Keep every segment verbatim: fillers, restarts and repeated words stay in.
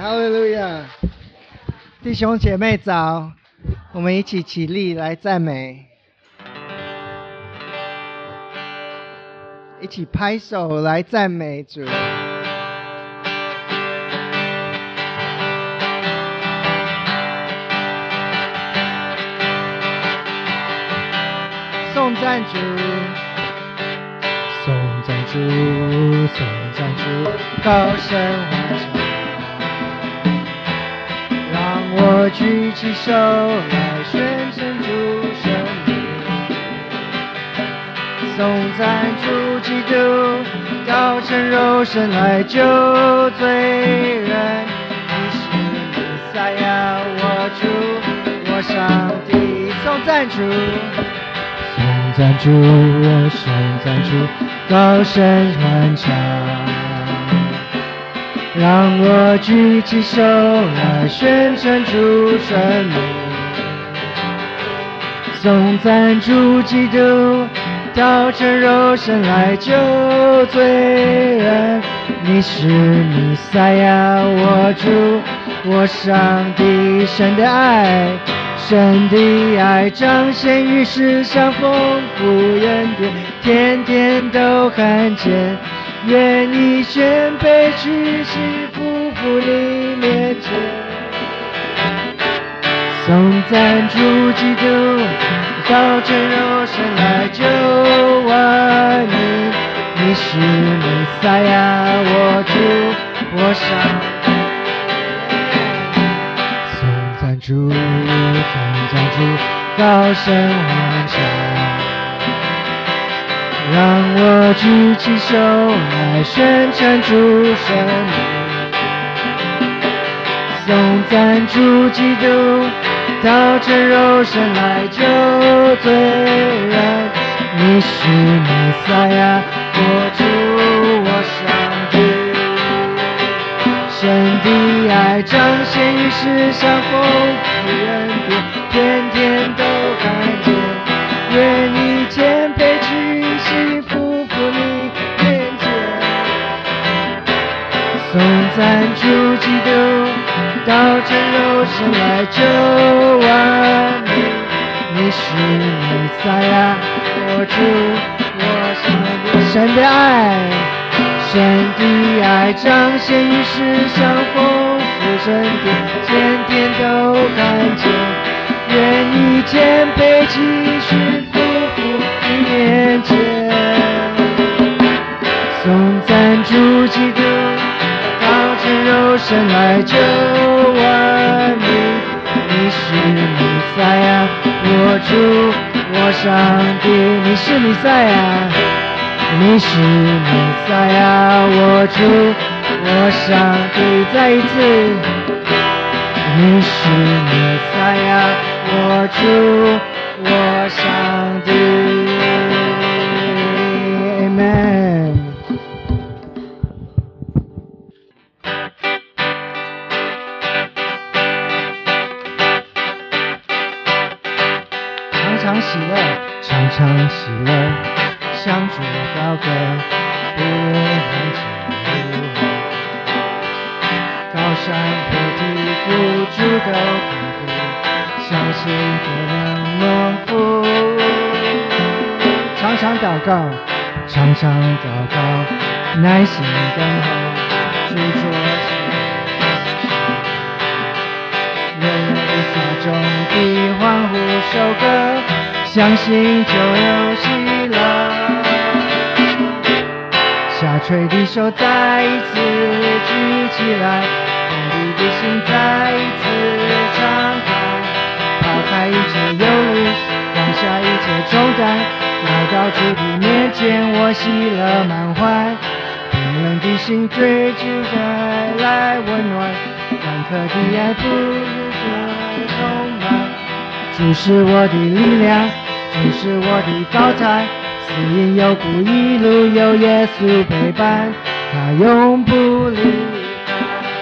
哈利路亚！弟兄姐妹早，我们一起起立来赞美，一起拍手来赞美主。颂赞主，颂赞主，颂赞主，高声欢唱。让我举起手来宣称主圣名，颂赞主基督，高声柔声来救罪人。你是弥赛亚，我主，我上帝，颂赞主。颂赞主，我颂赞主，高声欢唱。让我举起手来宣称主圣名，颂赞主基督，道成肉身来救罪人。你是弥赛亚，我主，我上帝，神的爱。神的爱彰显于世上丰富恩典，天天都看见。愿你谦卑屈膝匍匐你面前，颂赞主基督，道成肉身来救万民。你是弥赛亚，我主，我上帝。主，颂赞主，高声欢唱。让我举起手来宣称主圣名，颂赞主基督，道成肉身来救罪人。你是弥赛亚，我主，我上帝。神的爱彰显于世上丰富恩典，天天都看见。愿你谦卑屈膝匍匐你面前，颂赞主基督，道成肉身来救万民。你是弥赛亚，我主，我上帝。神的爱。神的爱彰显于世上丰富恩典，天天都看见。愿你谦卑屈膝匍匐你面前，颂赞主基督，道成肉身来救万民。你是弥赛亚，我主，我上帝。你是弥赛亚，你是弥赛亚，我主，我上帝。再一次，你是弥赛亚，我主，我上帝。Amen。常常喜乐，常常喜乐。向主高歌，不论环境如何，高山坡地谷主都看顾，相信可能蒙福。常常祷告，常常祷告，耐心等候，主作事。人人一撒种地欢呼收割，相信就有喜乐。下垂的手再一次举起来，空地的心再一次敞开，抛开一切忧虑，放下一切重担，来到主的面前，我喜乐满怀。冰冷的心对主带来温暖，干渴的爱不如这充满。主是我的力量，主是我的高台，死因有苦，一路有耶稣陪伴，他永不离开。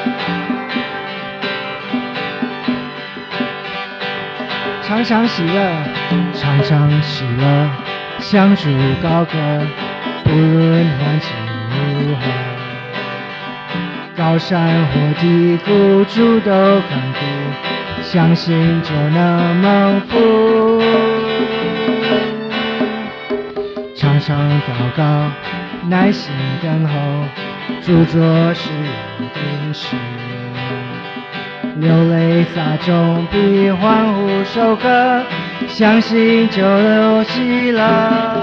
常常喜乐，常常喜乐，向主高歌，不论环境如何，高高山或低谷，主都看顾，相信就能蒙福。常常祷告，耐心等候，主做事有定时。流泪撒种比欢呼收割，相信就有喜乐。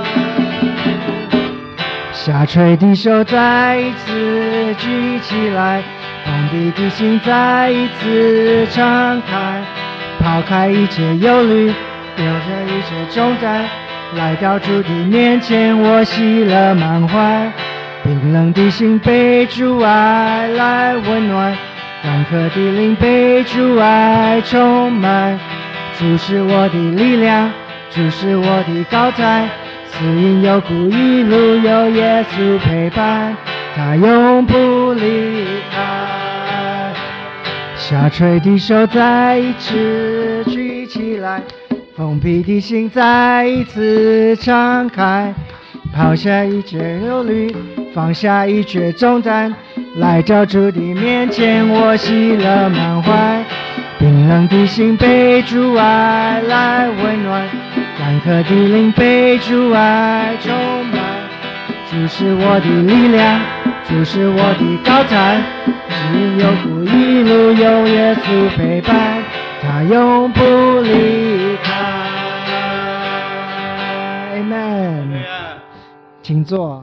下垂的手再一次举起来，封闭的心再一次敞开，抛开一切忧虑，丢下一切重担，来到主的面前，我喜乐满怀。冰冷的心被主爱来温暖，干渴的灵被主爱充满。主是我的力量，主是我的高台，死因有苦一路有耶稣陪伴，他永不离开。下垂的手再一次举起来，封闭的心再一次敞开，抛下一切忧虑，放下一切重担，来到主的面前，我喜乐满怀。冰冷的心被主爱来温暖，干渴的灵被主爱充满。主是我的力量，主是我的高台，只有苦一路有耶稣陪伴，他永不离开。Amen。请坐。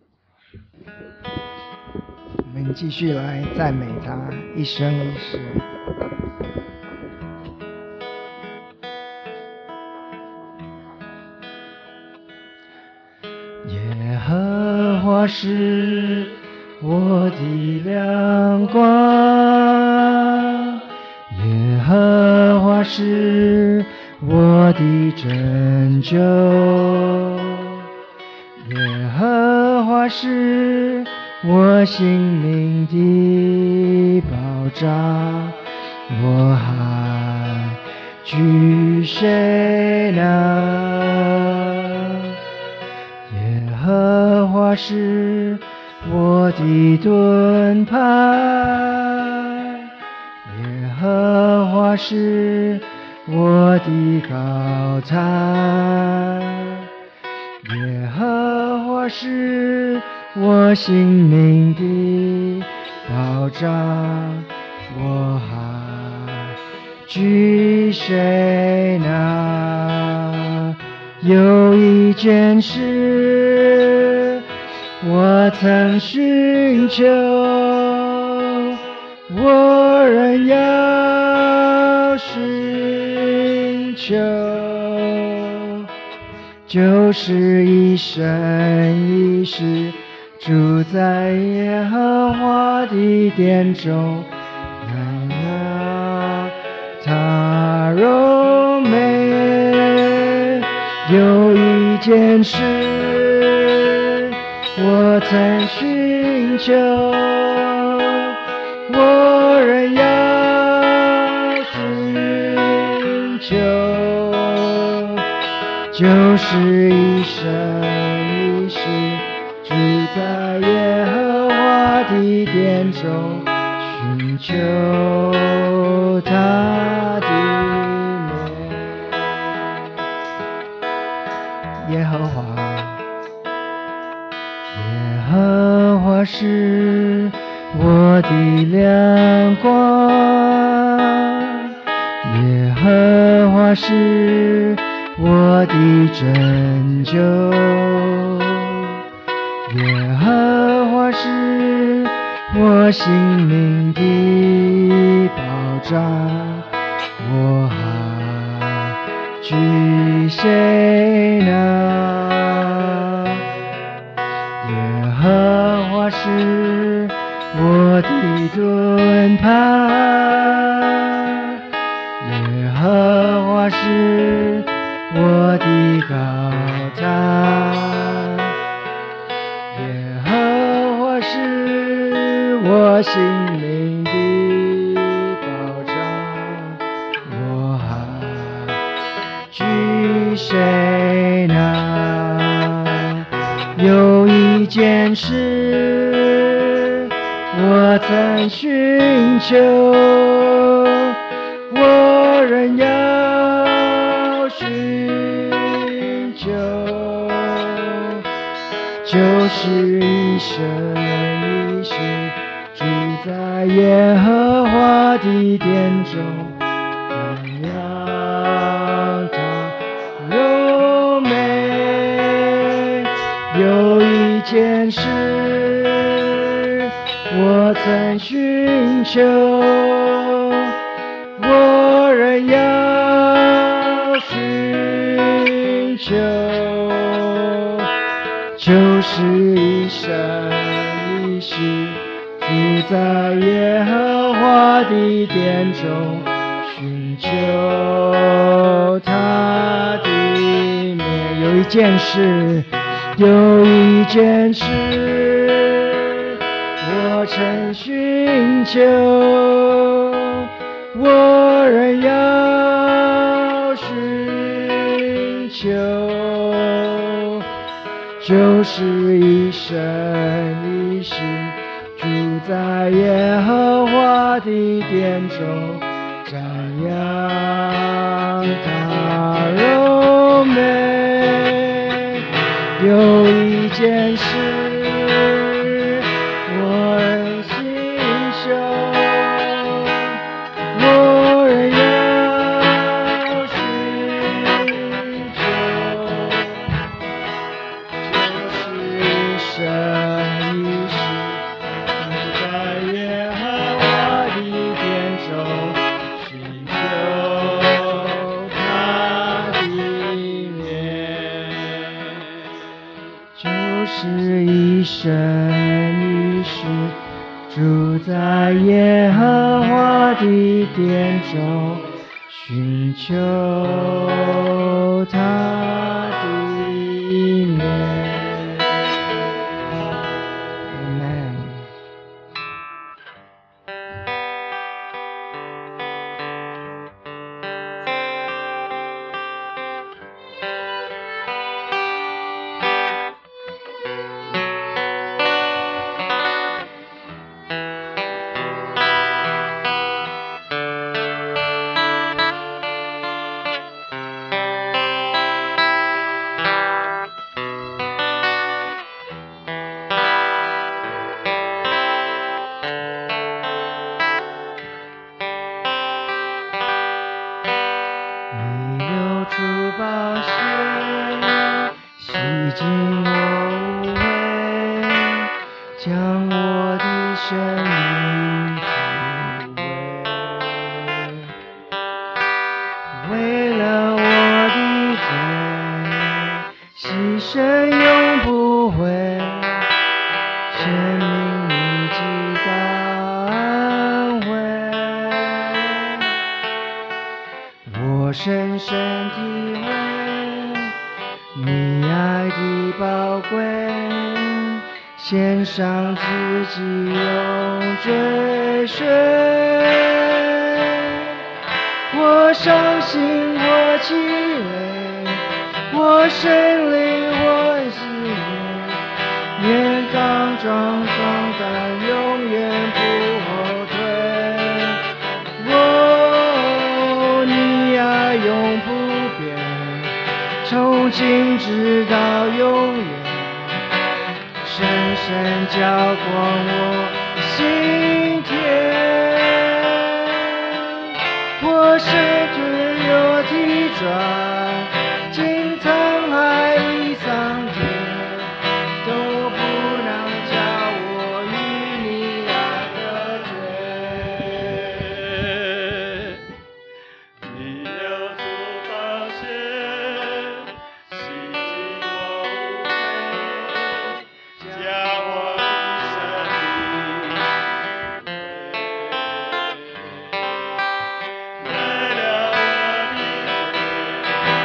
我们继续来赞美他一生一世。耶和华是我的亮光，耶和华是我的拯救，耶和华是我性命的保障，我还惧谁呢？耶和华是我的盾牌，耶和华是我的高台，耶和华是我性命的保障，我还惧谁呢？有一件事我曾寻求，我仍要寻求，就是一生一世住在耶和华的殿中，让他荣美。有一件事我曾寻求，我仍要寻求，就是一生一世住在耶和华的殿中，寻求他的面。耶和华，耶和华是我的亮光，耶和华是我的拯救，耶和华是我性命的保障，我还惧谁呢？耶和华是我的盾牌，耶和华是我的高台，耶和华是我性命的保障，我还惧谁呢？有一件事我我曾寻求，我仍要寻求，就是一生一世住在耶和华的殿中，瞻仰他柔美。有一件事我曾寻求，我仍要寻求，就是一生一世住在耶和华的殿中，寻求他的面。有一件事，有一件事我曾寻求，我仍要寻求，就是一生一世住在耶和华的殿中，瞻仰他柔美。有一件事我仍心修，我仍要寻求，就是一生一世住在耶和华的殿中，寻求他的面。就是一生一世住在耶和华的殿中，寻求他的面。Amen。你流出宝血，洗净我污秽，将我的生命抚慰。为了我的罪，牺牲永不悔，生命你极大安慰。我深深体会你爱的宝贵，献上自己永追随。我伤心，我气馁，我胜利，我喜悦，愿刚壮壮胆，永远不后退。哦，你爱永不变，从今直到永远，深深浇灌我心田。我是只有体转，经沧海一桑田，都不能叫我与你爱的罪。你流出宝血，洗净我污秽，将我的生命抚慰。为了我的罪，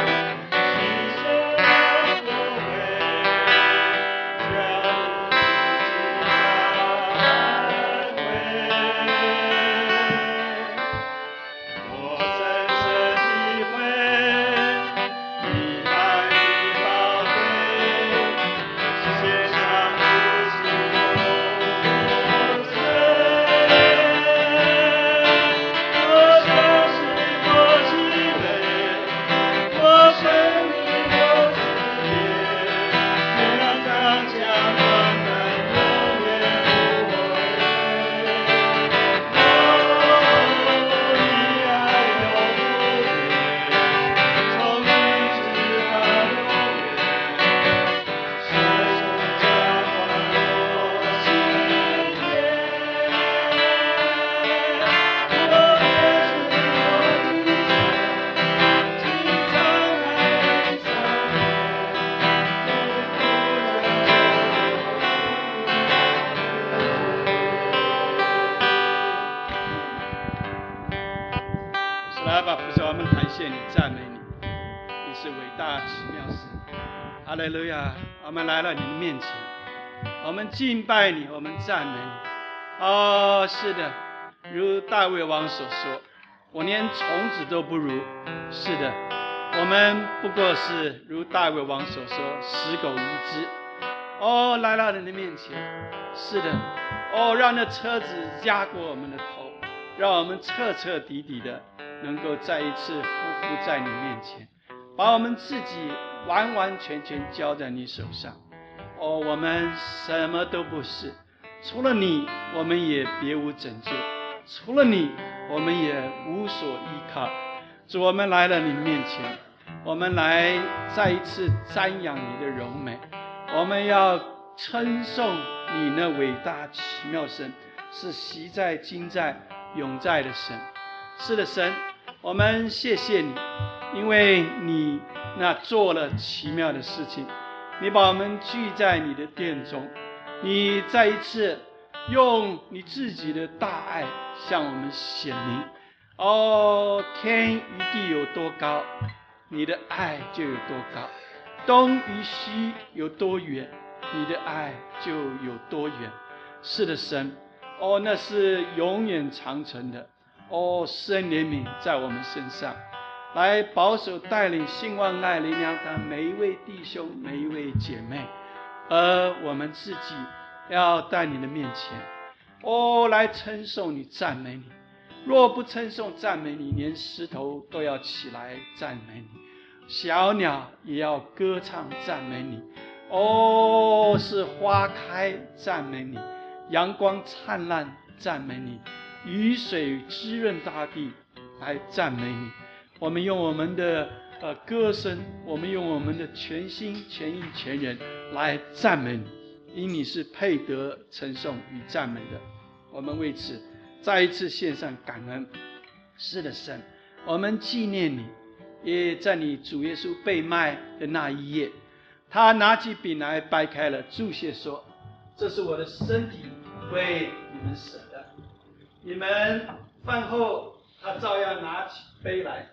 来吧，父神，我们感谢你，赞美你，你是伟大奇妙神。哈利路亚！我们来到你的面前，我们敬拜你，我们赞美你。哦，是的，如大卫王所说，我连虫子都不如。是的，我们不过是如大卫王所说，死狗一只。哦，来到你的面前，是的，哦，让那车子压过我们的头，让我们彻彻底底的能够再一次匍匐在你面前，把我们自己完完全全交在你手上。哦，我们什么都不是，除了你，我们也别无拯救；除了你，我们也无所依靠。主，我们来了你面前，我们来再一次瞻仰你的荣美，我们要称颂你那伟大奇妙神，是昔在、今在、永在的神。是的，神，我们谢谢你，因为你那做了奇妙的事情，你把我们聚在你的殿中，你再一次用你自己的大爱向我们显明。哦，天与地有多高，你的爱就有多高；东与西有多远，你的爱就有多远。是的，神，哦，那是永远长存的。哦，施恩怜悯在我们身上，来保守带领信望爱灵粮堂每一位弟兄每一位姐妹，而我们自己要在你的面前，哦，来称颂你，赞美你。若不称颂赞美你，连石头都要起来赞美你，小鸟也要歌唱赞美你。哦，是花开赞美你，阳光灿烂赞美你，雨水滋润大地来赞美你。我们用我们的呃歌声，我们用我们的全心全意全人来赞美你，因你是配得称颂与赞美的。我们为此再一次献上感恩。是的，神，我们纪念你，也在你主耶稣被卖的那一夜，他拿起饼来掰开了，祝谢说：这是我的身体，为你们舍的。你们饭后，他照样拿起杯来，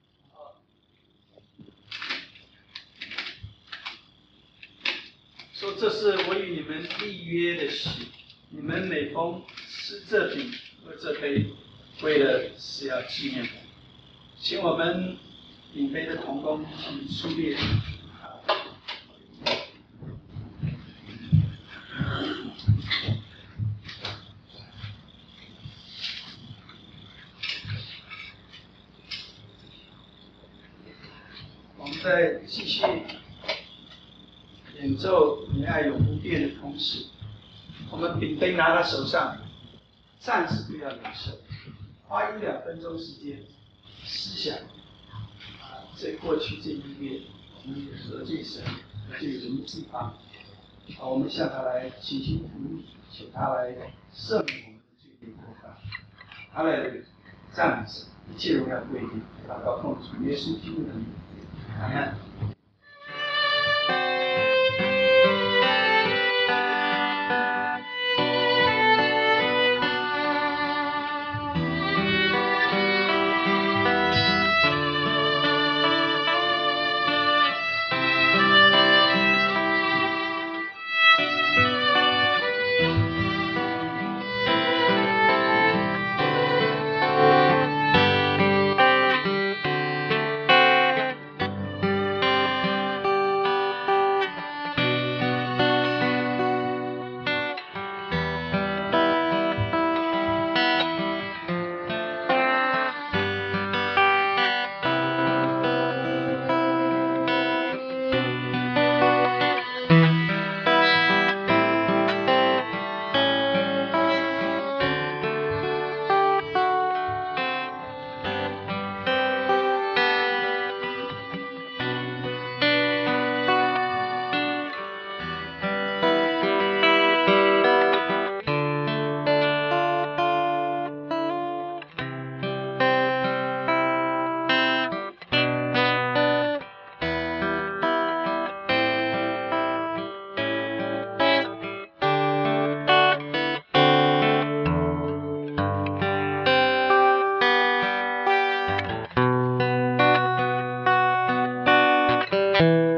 说：这是我与你们立约的血。你们每逢吃这饼喝这杯，为了是要纪念我。请我们领杯的同工去出列。我们在继续演奏你爱永不变的同时，我们饼杯拿到手上，暂时不要领受，花一两分钟时间思想啊，在过去这一月我们得罪神就有什么地方啊，我们向他来倾心服务，请他来赦免我们的罪孽过犯，他来赞美神，一切荣耀归于祷告奉主耶稣基督的名，阿门。 拜。